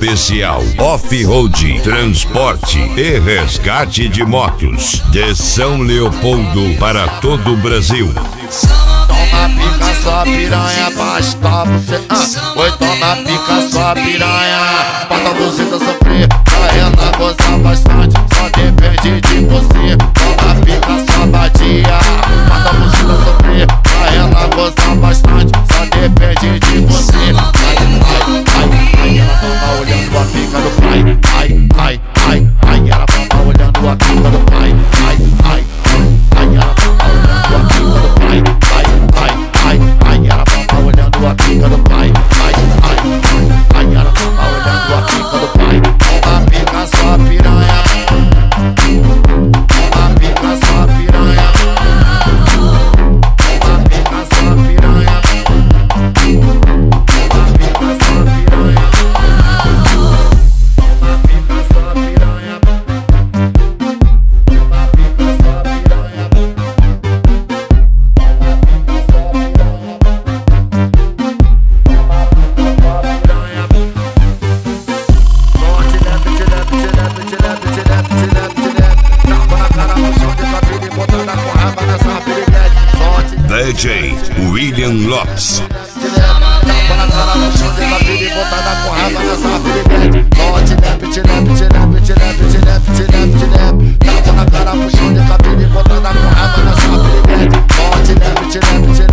especial off-road, transporte e resgate de motos de São Leopoldo para todo o Brasil. Toma pica sua piranha, basta você. Oi, toma pica sua piranha, bota a buzina sofrer, pra ela gozar bastante, só depende de você. Toma pica sua vadia, bota a buzina sofrer, pra ela gozar bastante, só depende de você. Ai, ela tava olhando a pica do pai. Ai, ela tava olhando a pica do pai. Ai, ela tava olhando a pica do pai. Ai, ela tava olhando a pica do pai. Ai, ela tava olhando a pica do pai. Toma pica sua piranha. Toma pica sua piranha. Toma pica sua piranha. Toma pica sua piranha. Toma pica sua piranha. Toma pica sua piranha. DJ William Lopes. Tapa na cara no chão de cabelo e botada com raba nessa piriguete. Tapa na cara no chão de cabelo e botada com raba nessa piriguete.